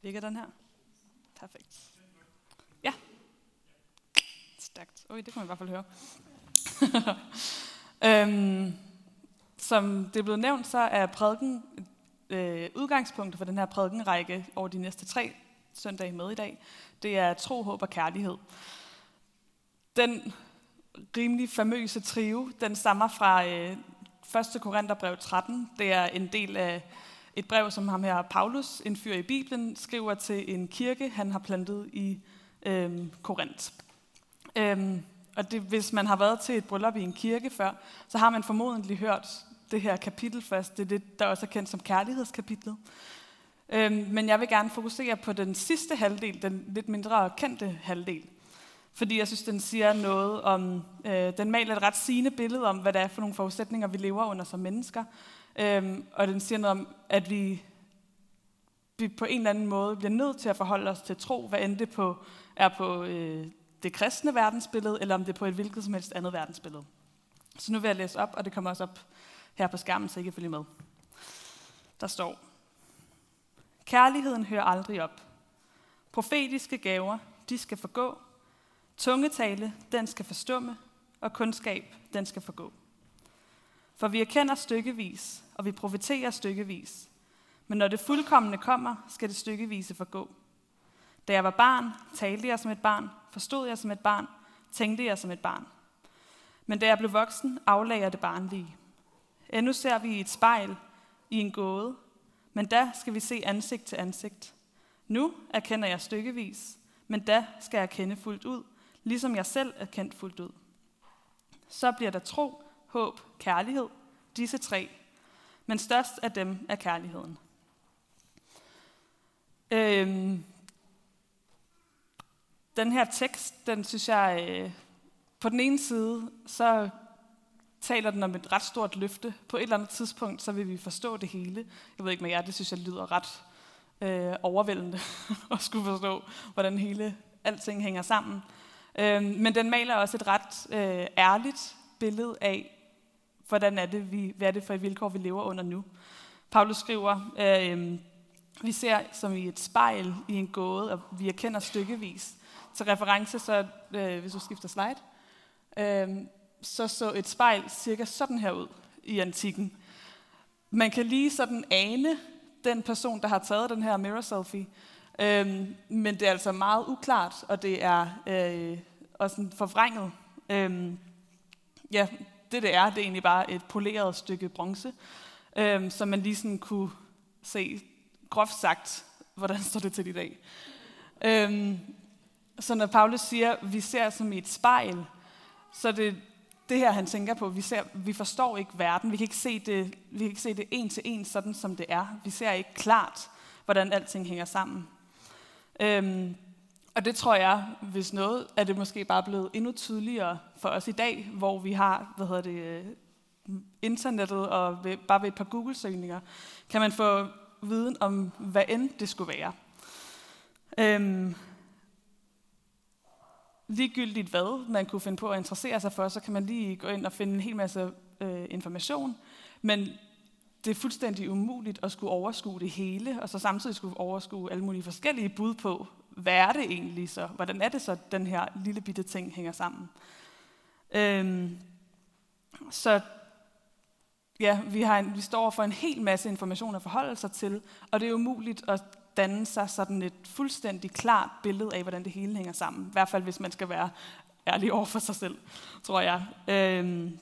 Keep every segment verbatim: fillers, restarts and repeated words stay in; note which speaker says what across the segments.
Speaker 1: Ligger den her? Perfekt. Ja. Stærkt. Oj, det kan man i hvert fald høre. øhm, som det er blevet nævnt, så er prædiken øh, udgangspunktet for den her prædikenrække over de næste tre søndage med i dag. Det er tro, håb og kærlighed. Den rimelig famøse trio, den stammer fra øh, første Korintherbrev tretten. Det er en del af et brev, som ham her Paulus, en fyr i Bibelen, skriver til en kirke, han har plantet i øh, Korinth. Øhm, og det, hvis man har været til et bryllup i en kirke før, så har man formodentlig hørt det her kapitel først. Det er det, der også er kendt som kærlighedskapitlet. Øhm, men jeg vil gerne fokusere på den sidste halvdel, den lidt mindre kendte halvdel. Fordi jeg synes, den siger noget om, øh, den maler et ret sigende billede om, hvad det er for nogle forudsætninger, vi lever under som mennesker. Øhm, og den siger noget om, at vi, vi på en eller anden måde bliver nødt til at forholde os til tro, hvad end det på, er på øh, det kristne verdensbillede, eller om det er på et hvilket som helst andet verdensbillede. Så nu vil jeg læse op, og det kommer også op her på skærmen, så I kan følge med. Der står: Kærligheden hører aldrig op. Profetiske gaver, de skal forgå. Tungetale, den skal forstumme, og kundskab, den skal forgå. For vi erkender stykkevis, og vi profeterer stykkevis. Men når det fuldkommende kommer, skal det stykkevise forgå. Da jeg var barn, talte jeg som et barn, forstod jeg som et barn, tænkte jeg som et barn. Men da jeg blev voksen, aflagde jeg det barnlige. Endnu ser vi i et spejl, i en gåde, men da skal vi se ansigt til ansigt. Nu erkender jeg stykkevis, men da skal jeg kende fuldt ud, ligesom jeg selv er kendt fuldt ud. Så bliver der tro, håb, kærlighed, disse tre, men størst af dem er kærligheden. Øhm, den her tekst, den synes jeg, øh, på den ene side, så taler den om et ret stort løfte. På et eller andet tidspunkt, så vil vi forstå det hele. Jeg ved ikke med jer, det synes jeg lyder ret øh, overvældende at skulle forstå, hvordan hele alting hænger sammen. Øh, men den maler også et ret øh, ærligt billede af, hvordan er det, vi, hvad er det for et vilkår, vi lever under nu. Paulus skriver, øh, vi ser som i et spejl i en gåde, og vi erkender stykkevis. Til reference, så øh, hvis du skifter slide, øh, så så et spejl cirka sådan her ud i antikken. Man kan lige sådan ane den person, der har taget den her mirror selfie, øh, men det er altså meget uklart, og det er øh, også sådan forvrænget. Øh, ja, det det er, det er egentlig bare et poleret stykke bronze, øh, som man lige sådan kunne se, groft sagt, hvordan står det til i dag. Øh, så når Paulus siger, vi ser som i et spejl, så det det her, han tænker på. Vi, ser, vi forstår ikke verden. Vi kan ikke se det, vi kan ikke se det en til en, sådan som det er. Vi ser ikke klart, hvordan alting hænger sammen. Øhm, og det tror jeg, hvis noget, er det måske bare blevet endnu tydeligere for os i dag, hvor vi har, hvad hedder det, internettet, og ved, bare ved et par Google-søgninger, kan man få viden om, hvad end det skulle være. Øhm, Ligegyldigt hvad man kunne finde på at interessere sig for, så kan man lige gå ind og finde en hel masse øh, information. Men det er fuldstændig umuligt at skulle overskue det hele, og så samtidig skulle overskue alle mulige forskellige bud på, hvad er det egentlig så? Hvordan er det så, at den her lille bitte ting hænger sammen? Øhm, så ja, vi, har en, vi står for en hel masse information at forholde sig til, og det er umuligt at danne sig sådan et fuldstændig klart billede af, hvordan det hele hænger sammen. I hvert fald, hvis man skal være ærlig over for sig selv, tror jeg. Øhm,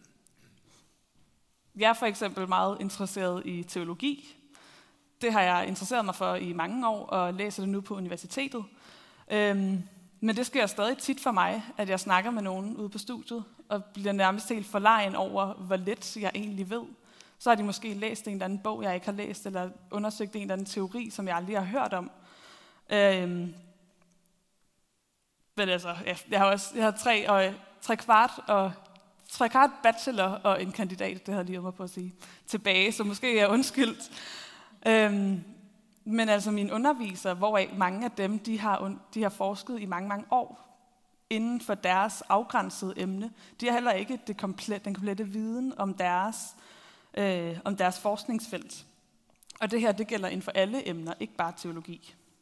Speaker 1: jeg er for eksempel meget interesseret i teologi. Det har jeg interesseret mig for i mange år, og læser det nu på universitetet. Øhm, men det sker stadig tit for mig, at jeg snakker med nogen ude på studiet, og bliver nærmest helt forlegen over, hvor lidt jeg egentlig ved. Så har de måske læst en eller anden bog, jeg ikke har læst, eller undersøgt en eller anden teori, som jeg aldrig har hørt om. Øhm, men altså, ja, jeg har også jeg har tre, og, tre kvart og tre kvart bachelor og en kandidat, det har jeg lige mig på at sige, tilbage, så måske er jeg undskyldt. Øhm, men altså mine undervisere, hvoraf mange af dem, de har, de har forsket i mange, mange år inden for deres afgrænsede emne. De har heller ikke det komplet, den komplette viden om deres Øh, om deres forskningsfelt. Og det her, det gælder inden for alle emner, ikke bare teologi.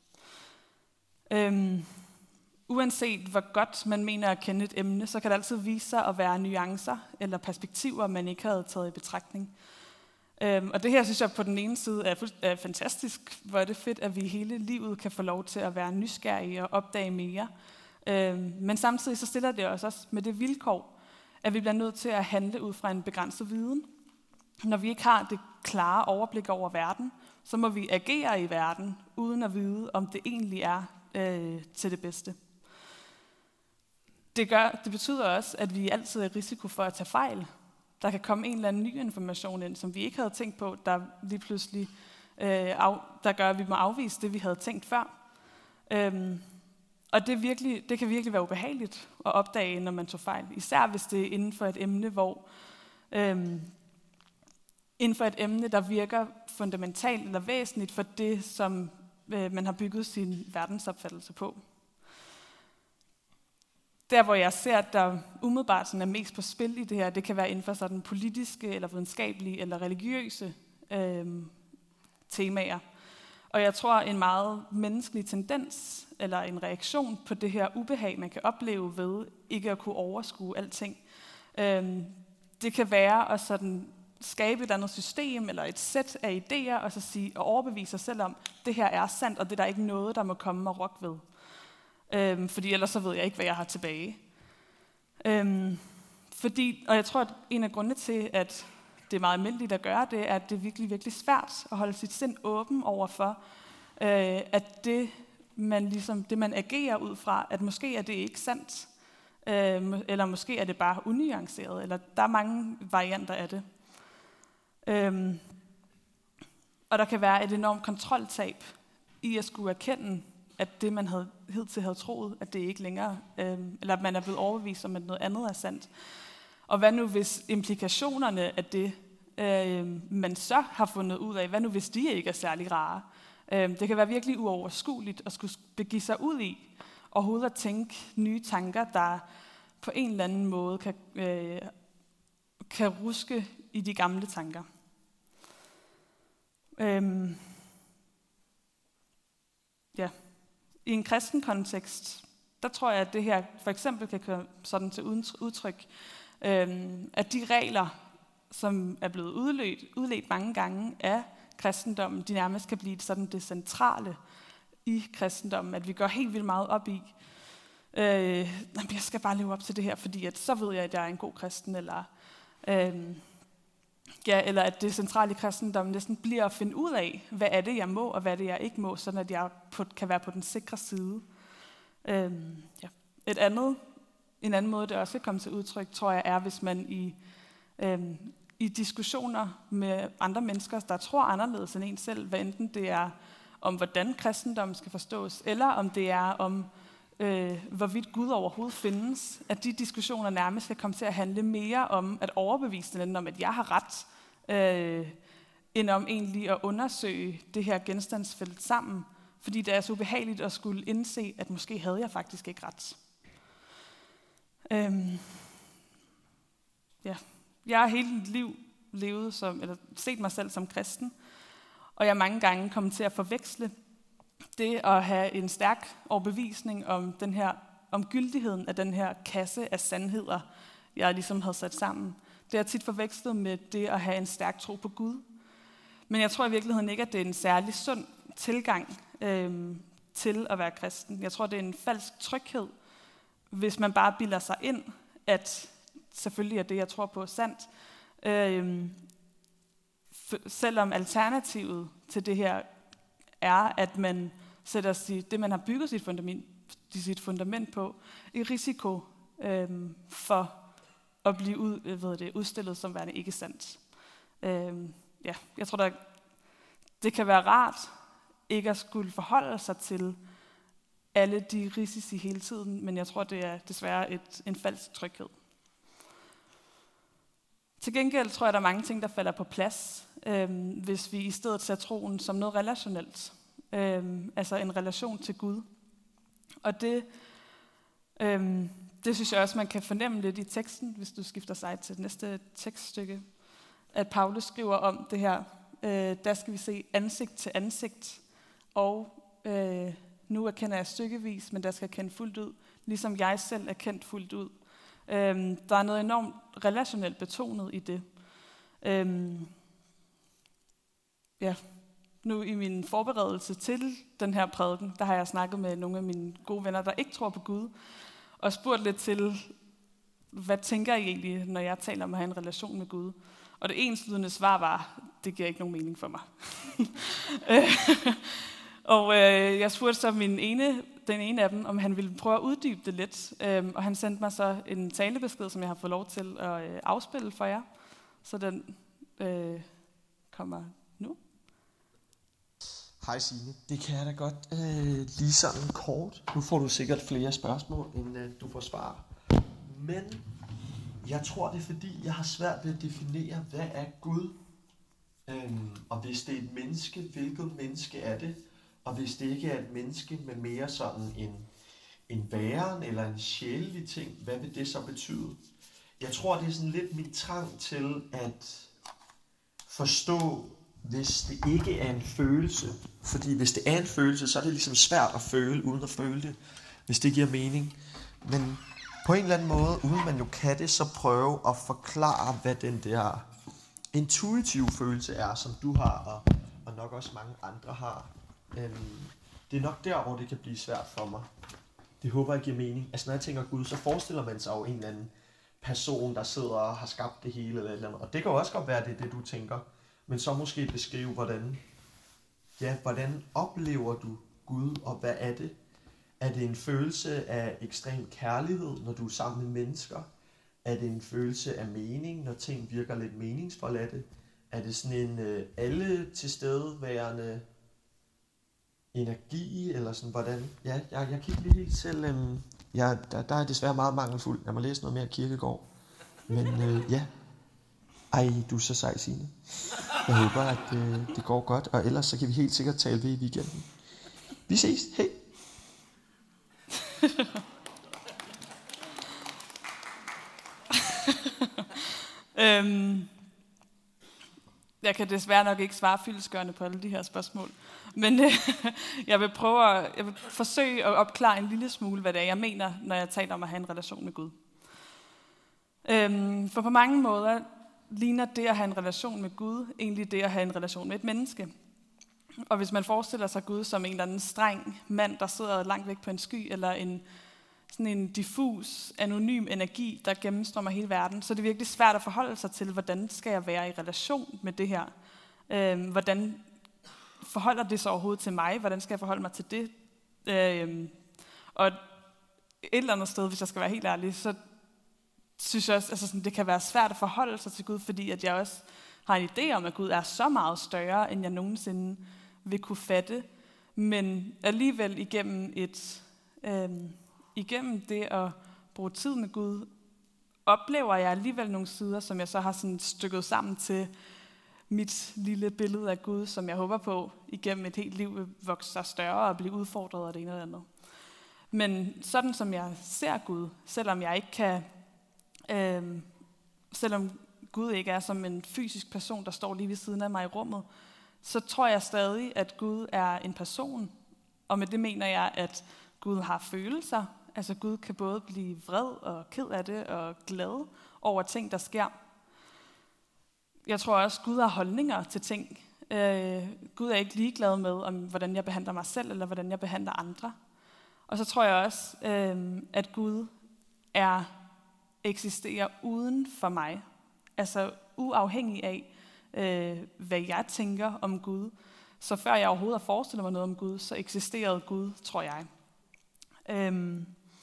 Speaker 1: Øhm, uanset hvor godt man mener at kende et emne, så kan det altid vise sig at være nuancer eller perspektiver, man ikke havde taget i betragtning. Øhm, og det her synes jeg på den ene side er, er fantastisk, hvor er det fedt, at vi hele livet kan få lov til at være nysgerrige og opdage mere. Øhm, men samtidig så stiller det os også med det vilkår, at vi bliver nødt til at handle ud fra en begrænset viden. Når vi ikke har det klare overblik over verden, så må vi agere i verden, uden at vide, om det egentlig er øh, til det bedste. Det, gør, det betyder også, at vi altid er i risiko for at tage fejl. Der kan komme en eller anden ny information ind, som vi ikke havde tænkt på, der lige pludselig øh, af, der gør, at vi må afvise det, vi havde tænkt før. Øhm, og det, virkelig, det kan virkelig være ubehageligt at opdage, når man tog fejl. Især hvis det er inden for et emne, hvor øhm, inden for et emne, der virker fundamentalt eller væsentligt for det, som øh, man har bygget sin verdensopfattelse på. Der, hvor jeg ser, at der umiddelbart sådan er mest på spil i det her, det kan være inden for sådan politiske, eller videnskabelige, eller religiøse øh, temaer. Og jeg tror, en meget menneskelig tendens, eller en reaktion på det her ubehag, man kan opleve ved ikke at kunne overskue alting, øh, det kan være at sådan skabe et andet system, eller et sæt af idéer, og så sige, og overbevise sig selv om, det her er sandt, og det er der ikke noget, der må komme og rokke ved. Øhm, fordi ellers så ved jeg ikke, hvad jeg har tilbage. Øhm, fordi, og jeg tror, at en af grundene til, at det er meget almindeligt at gøre det, er, at det er virkelig, virkelig svært at holde sit sind åben overfor, øh, at det man, ligesom, det, man agerer ud fra, at måske er det ikke sandt, øh, eller måske er det bare unuanceret, eller der er mange varianter af det. Øhm, og der kan være et enormt kontroltab i at skulle erkende, at det, man havde, hidtil havde troet, at det ikke længere, øh, eller at man er blevet overbevist om, at noget andet er sandt. Og hvad nu, hvis implikationerne af det, øh, man så har fundet ud af, hvad nu, hvis de ikke er særlig rare? Øh, det kan være virkelig uoverskueligt at skulle begive sig ud i, og overhovedet at tænke nye tanker, der på en eller anden måde kan, øh, kan ruske i de gamle tanker. Øh, ja. I en kristen kontekst, der tror jeg, at det her for eksempel kan komme sådan til udtryk, øhm, at de regler, som er blevet udledt, udledt mange gange af kristendommen, de nærmest kan blive sådan det centrale i kristendommen, at vi går helt vildt meget op i, øh, jeg skal bare leve op til det her, fordi at så ved jeg, at jeg er en god kristen, eller, øh, ja, eller at det centrale i kristendommen næsten bliver at finde ud af, hvad er det, jeg må, og hvad er det, jeg ikke må, sådan at jeg på, kan være på den sikre side. Øhm, ja. Et andet, en anden måde, det også kan komme til udtryk, tror jeg, er, hvis man i, øhm, i diskussioner med andre mennesker, der tror anderledes end en selv, hvad enten det er om, hvordan kristendommen skal forstås, eller om det er om, øh, hvorvidt Gud overhovedet findes, at de diskussioner nærmest skal komme til at handle mere om at overbevise den, om at jeg har ret, øh, end om egentlig at undersøge det her genstandsfelt sammen, fordi det er så ubehageligt at skulle indse, at måske havde jeg faktisk ikke ret. Øhm, ja. Jeg har hele mit liv levet som, eller set mig selv som kristen, og jeg mange gange kommet til at forveksle det at have en stærk overbevisning om den her, om gyldigheden af den her kasse af sandheder, jeg ligesom havde sat sammen. Det er tit forvekslet med det at have en stærk tro på Gud. Men jeg tror i virkeligheden ikke, at det er en særlig sund tilgang øhm, til at være kristen. Jeg tror, det er en falsk tryghed, hvis man bare bilder sig ind, at selvfølgelig er det, jeg tror på, sandt. Øhm, selvom alternativet til det her er, at man sætter sit, det, man har bygget sit fundament, sit fundament på, i risiko øhm, for at blive ud, ved det, udstillet som værende ikke sandt. Øhm, ja, jeg tror, der, det kan være rart ikke at skulle forholde sig til alle de risici hele tiden, men jeg tror, det er desværre et, en falsk tryghed. Til gengæld tror jeg, der er mange ting, der falder på plads, øhm, hvis vi i stedet ser troen som noget relationelt. Øhm, altså en relation til Gud. Og det, øhm, det synes jeg også, man kan fornemme lidt i teksten, hvis du skifter sig til det næste tekststykke, at Paulus skriver om det her. Øh, der skal vi se ansigt til ansigt, og øh, nu erkender jeg stykkevis, men der skal jeg kende fuldt ud, ligesom jeg selv er kendt fuldt ud. Øhm, der er noget enormt relationelt betonet i det. Øhm, ja, nu i min forberedelse til den her prædiken, der har jeg snakket med nogle af mine gode venner, der ikke tror på Gud, og spurgt lidt til, hvad tænker I egentlig, når jeg taler om at have en relation med Gud? Og det enslydende svar var, det giver ikke nogen mening for mig. Og øh, jeg spurgte så min ene, den ene af dem, om han ville prøve at uddybe det lidt. Øhm, og han sendte mig så en talebesked, som jeg har fået lov til at øh, afspille for jer. Så den øh, kommer nu.
Speaker 2: Hej Signe, det kan jeg da godt øh, lige sådan kort. Nu får du sikkert flere spørgsmål, end øh, du får svar. Men jeg tror, det er fordi, jeg har svært ved at definere, hvad er Gud? Øhm, og hvis det er et menneske, hvilket menneske er det? Og hvis det ikke er et menneske med mere sådan en, en væren eller en sjælelig ting, hvad vil det så betyde? Jeg tror, det er sådan lidt min trang til at forstå, hvis det ikke er en følelse. Fordi hvis det er en følelse, så er det ligesom svært at føle, uden at føle det, hvis det giver mening. Men på en eller anden måde, uden man jo kan det, så prøve at forklare, hvad den der intuitive følelse er, som du har, og, og nok også mange andre har. Øhm, det er nok der, hvor det kan blive svært for mig. Det håber jeg giver mening. Altså når jeg tænker Gud, så forestiller man sig jo en eller anden person, der sidder og har skabt det hele, eller et eller andet. Og det kan jo også godt være, det er det, du tænker. Men så måske beskrive, hvordan, ja, hvordan oplever du Gud, og hvad er det? Er det en følelse af ekstrem kærlighed, når du er sammen med mennesker? Er det en følelse af mening, når ting virker lidt meningsfulde af det? Er det sådan en øh, alle tilstedeværende energi, eller sådan hvordan? Ja, jeg, jeg kigger lige helt selv. Øhm, ja, der, der er desværre meget mangelfuld. Jeg må læse noget mere Kierkegaard. Men øh, ja. Ej, du er så sej, Signe. Jeg håber, at øh, det går godt, og ellers så kan vi helt sikkert tale ved i weekenden. Vi ses. Hej.
Speaker 1: øhm, jeg kan desværre nok ikke svare fyldestgørende på alle de her spørgsmål, men øh, jeg vil prøve at, jeg vil forsøge at opklare en lille smule, hvad det er, jeg mener, når jeg taler om at have en relation med Gud. Øhm, for på mange måder ligner det at have en relation med Gud egentlig det at have en relation med et menneske. Og hvis man forestiller sig Gud som en eller anden streng mand, der sidder langt væk på en sky, eller en, sådan en diffus, anonym energi, der gennemstrømmer hele verden, så er det virkelig svært at forholde sig til, hvordan skal jeg være i relation med det her? Øhm, hvordan forholder det sig overhovedet til mig? Hvordan skal jeg forholde mig til det? Øhm, og et eller andet sted, hvis jeg skal være helt ærlig, så synes jeg også, altså sådan, det kan være svært at forholde sig til Gud, fordi at jeg også har en idé om, at Gud er så meget større, end jeg nogensinde vil kunne fatte. Men alligevel igennem, et, øh, igennem det at bruge tid med Gud, oplever jeg alligevel nogle sider, som jeg så har sådan stykket sammen til mit lille billede af Gud, som jeg håber på igennem et helt liv vil vokse sig større og blive udfordret af det ene eller andet. Men sådan som jeg ser Gud, selvom jeg ikke kan Øhm, selvom Gud ikke er som en fysisk person, der står lige ved siden af mig i rummet, så tror jeg stadig, at Gud er en person. Og med det mener jeg, at Gud har følelser. Altså Gud kan både blive vred og ked af det og glad over ting, der sker. Jeg tror også, at Gud har holdninger til ting. Øh, Gud er ikke ligeglad med, om, hvordan jeg behandler mig selv, eller hvordan jeg behandler andre. Og så tror jeg også, øh, at Gud er eksisterer uden for mig. Altså uafhængig af, øh, hvad jeg tænker om Gud. Så før jeg overhovedet har forestillet mig noget om Gud, så eksisterede Gud, tror jeg. Øhm.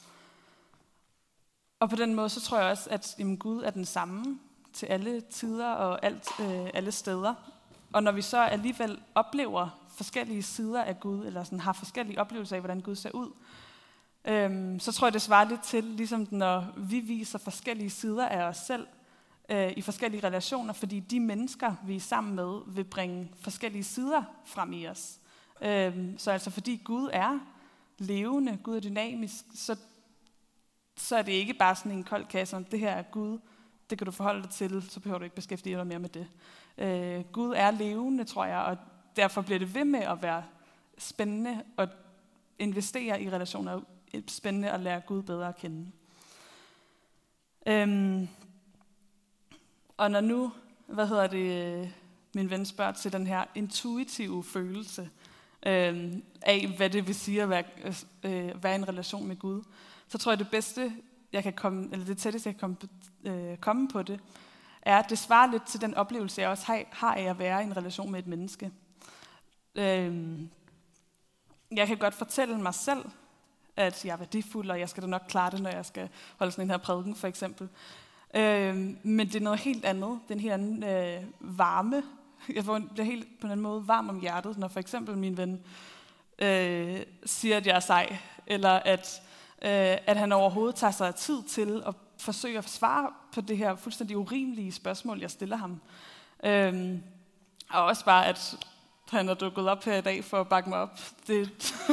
Speaker 1: Og på den måde, så tror jeg også, at jamen, Gud er den samme til alle tider og alt, øh, alle steder. Og når vi så alligevel oplever forskellige sider af Gud, eller sådan har forskellige oplevelser af, hvordan Gud ser ud, Øhm, så tror jeg, det svarer lidt til, ligesom når vi viser forskellige sider af os selv øh, i forskellige relationer, fordi de mennesker, vi er sammen med, vil bringe forskellige sider frem i os. Øhm, så altså fordi Gud er levende, Gud er dynamisk, så, så er det ikke bare sådan en kold kasse, om det her er Gud, det kan du forholde dig til, så behøver du ikke beskæftige dig mere med det. Øh, Gud er levende, tror jeg, og derfor bliver det ved med at være spændende og investere i relationer er spændende at lære Gud bedre at kende. Øhm, og når nu, hvad hedder det, min ven spørger til den her intuitive følelse øh, af, hvad det vil sige at være, øh, være i en relation med Gud, så tror jeg, det bedste, jeg kan komme, eller det tætteste, jeg kan komme, øh, komme på det, er, at det svarer lidt til den oplevelse, jeg også har, har af at være i en relation med et menneske. Øh, jeg kan godt fortælle mig selv, at jeg er værdifuld, og jeg skal da nok klare det, når jeg skal holde sådan en her prædiken, for eksempel. Øh, men det er noget helt andet. Det er en helt anden øh, varme. Jeg bliver helt på en måde varm om hjertet, når for eksempel min ven øh, siger, at jeg er sej, eller at, øh, at han overhovedet tager sig tid til at forsøge at svare på det her fuldstændig urimelige spørgsmål, jeg stiller ham. Øh, og også bare, at han er dukket op her i dag for at bakke mig op. Det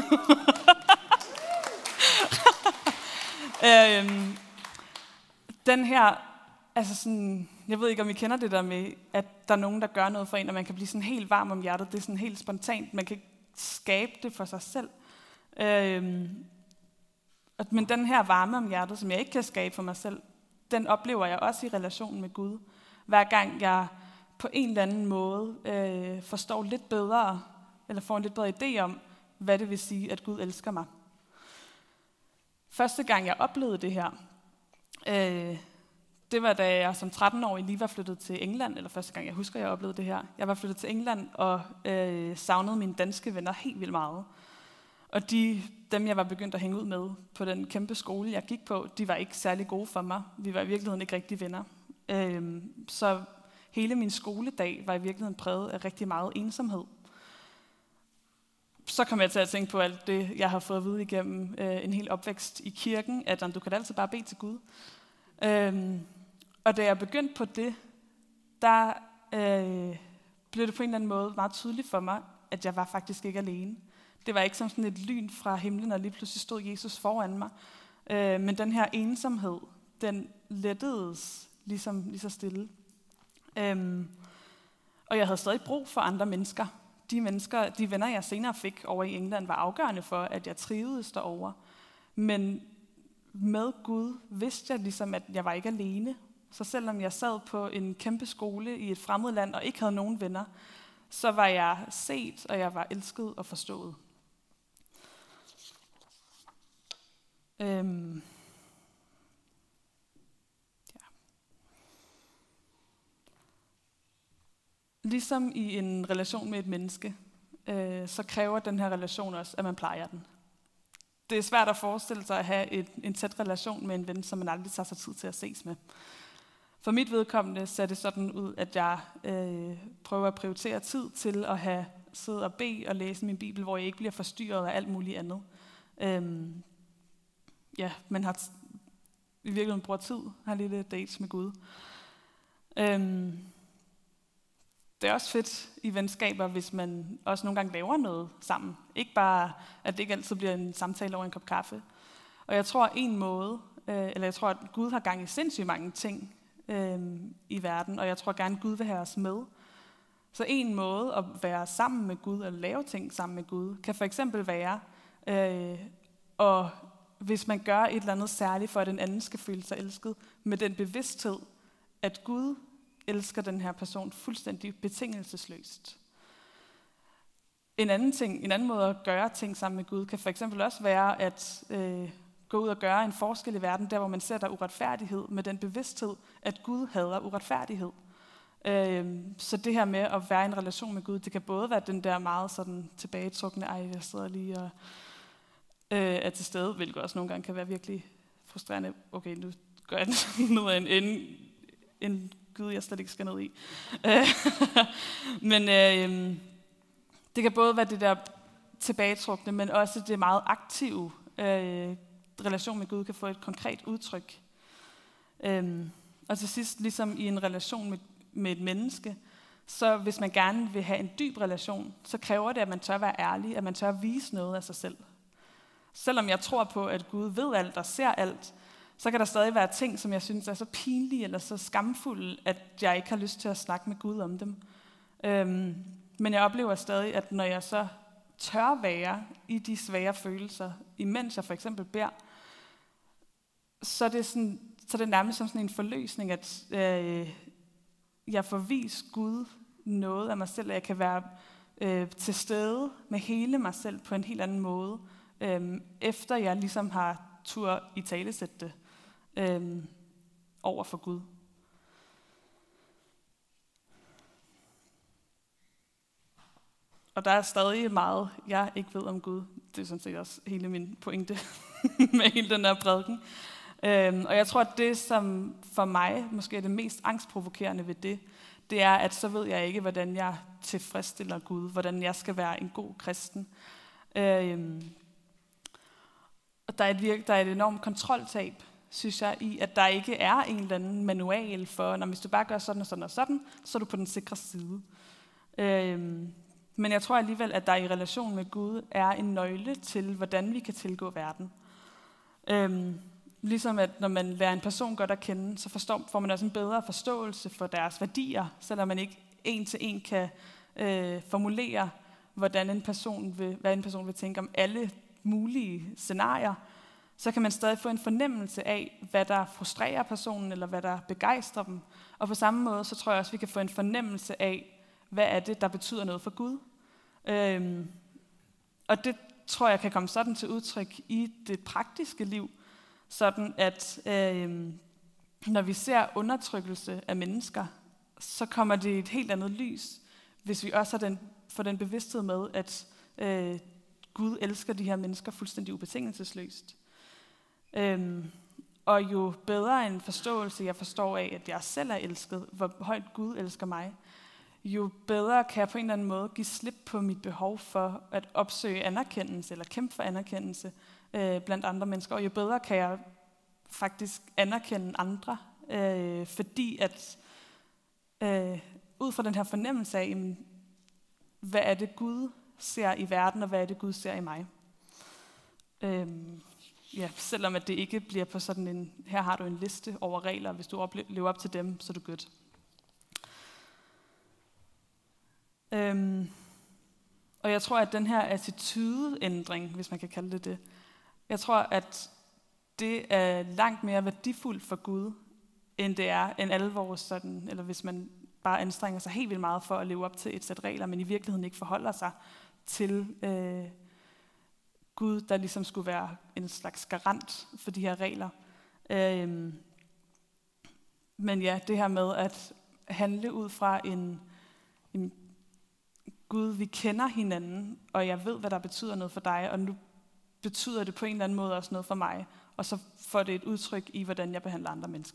Speaker 1: øhm, den her, altså sådan, jeg ved ikke, om I kender det der med, at der er nogen, der gør noget for en, og man kan blive sådan helt varm om hjertet. Det er sådan helt spontant. Man kan ikke skabe det for sig selv. Øhm, men den her varme om hjertet, som jeg ikke kan skabe for mig selv, den oplever jeg også i relationen med Gud. Hver gang jeg på en eller anden måde øh, forstår lidt bedre, eller får en lidt bedre idé om, hvad det vil sige, at Gud elsker mig. Første gang, jeg oplevede det her, øh, det var, da jeg som tretten-årig lige var flyttet til England, eller første gang, jeg husker, jeg oplevede det her. Jeg var flyttet til England og øh, savnede mine danske venner helt vildt meget. Og de, dem, jeg var begyndt at hænge ud med på den kæmpe skole, jeg gik på, de var ikke særlig gode for mig. Vi var i virkeligheden ikke rigtig venner. Øh, så hele min skoledag var i virkeligheden præget af rigtig meget ensomhed. Så kom jeg til at tænke på alt det, jeg har fået at vide igennem øh, en hel opvækst i kirken, at du kan altid bare bede til Gud. Øhm, og da jeg begyndte på det, der øh, blev det på en eller anden måde meget tydeligt for mig, at jeg var faktisk ikke alene. Det var ikke som sådan et lyn fra himlen, og lige pludselig stod Jesus foran mig. Øh, men den her ensomhed, den lettedes ligesom lige så stille. Øhm, og jeg havde stadig brug for andre mennesker. De mennesker, de venner, jeg senere fik over i England, var afgørende for, at jeg trivedes derovre. Men med Gud vidste jeg ligesom, at jeg var ikke alene. Så selvom jeg sad på en kæmpe skole i et fremmed land og ikke havde nogen venner, så var jeg set, og jeg var elsket og forstået. Øhm. Ja. Ligesom i en relation med et menneske, øh, så kræver den her relation også, at man plejer den. Det er svært at forestille sig at have et, en tæt relation med en ven, som man aldrig tager sig tid til at ses med. For mit vedkommende ser det sådan ud, at jeg øh, prøver at prioritere tid til at have siddet og bede og læse min bibel, hvor jeg ikke bliver forstyrret af alt muligt andet. Øhm, ja, man har t- i virkeligheden bruger tid, har lille dates med Gud. Øhm, det er også fedt i venskaber, hvis man også nogle gange laver noget sammen. Ikke bare, at det ikke altid bliver en samtale over en kop kaffe. Og jeg tror en måde, øh, eller jeg tror, at Gud har gang i sindssygt mange ting øh, i verden, og jeg tror gerne, Gud vil have os med. Så en måde at være sammen med Gud, eller lave ting sammen med Gud, kan for eksempel være, øh, og hvis man gør et eller andet særligt, for at den anden skal føle sig elsket, med den bevidsthed, at Gud elsker den her person fuldstændig betingelsesløst. En anden ting, en anden måde at gøre ting sammen med Gud, kan for eksempel også være at øh, gå ud og gøre en forskel i verden, der hvor man ser der uretfærdighed, med den bevidsthed, at Gud hader uretfærdighed. Øh, så det her med at være i en relation med Gud, det kan både være den der meget sådan tilbagetrukne, ej, jeg sidder lige og øh, er til stede, hvilket også nogle gange kan være virkelig frustrerende. Okay, nu gør jeg ned af en, en, en Gud, jeg slet ikke skal ned i. Men øh, det kan både være det der tilbagetrukne, men også det meget aktive øh, relation med Gud kan få et konkret udtryk. Øh, og til sidst, ligesom i en relation med, med et menneske, så hvis man gerne vil have en dyb relation, så kræver det, at man tør være ærlig, at man tør vise noget af sig selv. Selvom jeg tror på, at Gud ved alt og ser alt, så kan der stadig være ting, som jeg synes er så pinlige eller så skamfulde, at jeg ikke har lyst til at snakke med Gud om dem. Øhm, men jeg oplever stadig, at når jeg så tør være i de svære følelser, imens jeg for eksempel beder, så er det, sådan, så er det nærmest som sådan en forløsning, at øh, jeg får vist Gud noget af mig selv, at jeg kan være øh, til stede med hele mig selv på en helt anden måde, øh, efter jeg ligesom har tur i talesætte det øh, over for Gud. Og der er stadig meget, jeg ikke ved om Gud. Det er sådan set også hele min pointe med hele den her prædiken. Øhm, og jeg tror, at det, som for mig måske er det mest angstprovokerende ved det, det er, at så ved jeg ikke, hvordan jeg tilfredsstiller Gud, hvordan jeg skal være en god kristen. Øhm, og der er, et virke, der er et enormt kontroltab, synes jeg, i, at der ikke er en eller anden manual for, når hvis du bare gør sådan og sådan og sådan, så er du på den sikre side. Øhm, Men jeg tror alligevel, at der i relation med Gud er en nøgle til, hvordan vi kan tilgå verden. Øhm, ligesom at når man lærer en person godt at kende, så forstår, får man også en bedre forståelse for deres værdier, selvom man ikke en til en kan øh, formulere, hvordan en person vil, hvad en person vil tænke om alle mulige scenarier, så kan man stadig få en fornemmelse af, hvad der frustrerer personen, eller hvad der begejstrer dem. Og på samme måde, så tror jeg også, at vi kan få en fornemmelse af, hvad er det, der betyder noget for Gud? Øhm, og det tror jeg kan komme sådan til udtryk i det praktiske liv, sådan at øhm, når vi ser undertrykkelse af mennesker, så kommer det i et helt andet lys, hvis vi også har den, får den bevidsthed med, at øh, Gud elsker de her mennesker fuldstændig ubetingelsesløst. Øhm, og jo bedre en forståelse jeg forstår af, at jeg selv er elsket, hvor højt Gud elsker mig, jo bedre kan jeg på en eller anden måde give slip på mit behov for at opsøge anerkendelse eller kæmpe for anerkendelse øh, blandt andre mennesker. Og jo bedre kan jeg faktisk anerkende andre, øh, fordi at øh, ud fra den her fornemmelse af, jamen, hvad er det Gud ser i verden, og hvad er det Gud ser i mig. Øh, ja, selvom at det ikke bliver på sådan en, her har du en liste over regler, hvis du ople- lever op til dem, så er du good. Øhm, og jeg tror, at den her attitudeændring, hvis man kan kalde det det, jeg tror, at det er langt mere værdifuldt for Gud, end det er en alle vores sådan, eller hvis man bare anstrenger sig helt vildt meget for at leve op til et sæt regler, men i virkeligheden ikke forholder sig til øh, Gud, der ligesom skulle være en slags garant for de her regler. Øhm, men ja, det her med at handle ud fra en, en Gud, vi kender hinanden, og jeg ved, hvad der betyder noget for dig, og nu betyder det på en eller anden måde også noget for mig, og så får det et udtryk i, hvordan jeg behandler andre mennesker.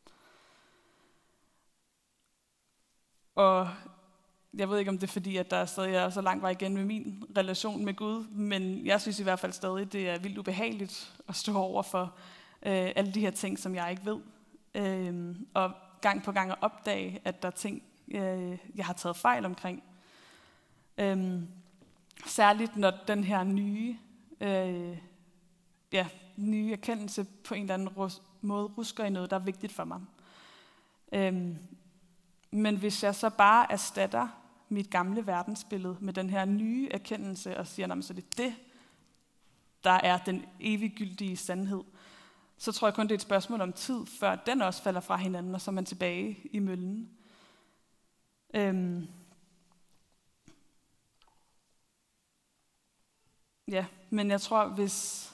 Speaker 1: Og jeg ved ikke, om det er fordi, at der stadig er så lang vej igen med min relation med Gud, men jeg synes i hvert fald stadig, det er vildt ubehageligt at stå over for øh, alle de her ting, som jeg ikke ved. Øh, og gang på gang at opdage, at der er ting, øh, jeg har taget fejl omkring. Øhm, særligt når den her nye, øh, ja, nye erkendelse på en eller anden rus- måde rusker i noget, der er vigtigt for mig. Øhm, men hvis jeg så bare erstatter mit gamle verdensbillede med den her nye erkendelse og siger, så det er det, der er den eviggyldige sandhed, så tror jeg kun, det er et spørgsmål om tid, før den også falder fra hinanden, og så er man tilbage i møllen. Øhm, Ja, men jeg tror, hvis,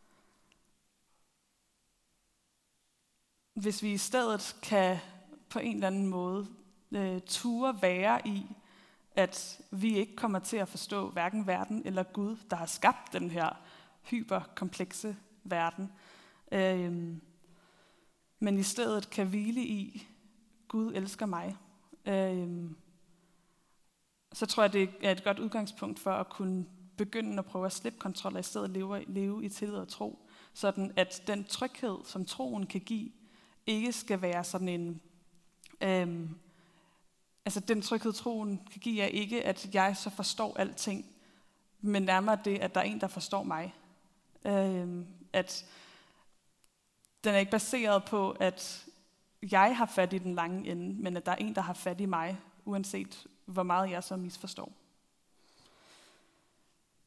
Speaker 1: hvis vi i stedet kan på en eller anden måde øh, ture være i, at vi ikke kommer til at forstå hverken verden eller Gud, der har skabt den her hyperkomplekse verden, øh, men i stedet kan hvile i, Gud elsker mig, øh, så tror jeg, det er et godt udgangspunkt for at kunne begynde at prøve at slippe kontrol, og i stedet leve, leve i tillid og tro, sådan at den tryghed, som troen kan give, ikke skal være sådan en, øhm, altså den tryghed, troen kan give, er ikke, at jeg så forstår alting, men nærmere det, at der er en, der forstår mig. Øhm, at den er ikke baseret på, at jeg har fat i den lange ende, men at der er en, der har fat i mig, uanset hvor meget jeg så misforstår.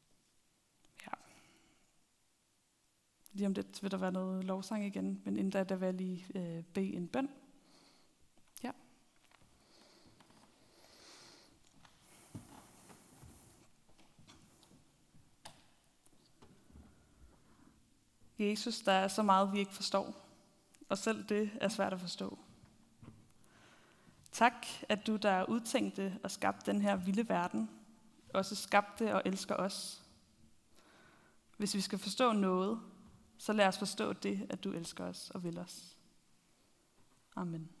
Speaker 1: Lige om lidt vil der være noget lovsang igen, men inden da, der vil jeg lige øh, bede en bøn. Ja. Jesus, der er så meget, vi ikke forstår, og selv det er svært at forstå. Tak, at du, der udtænkte og skabte den her vilde verden, også skabte og elsker os. Hvis vi skal forstå noget, så lad os forstå det, at du elsker os og vil os. Amen.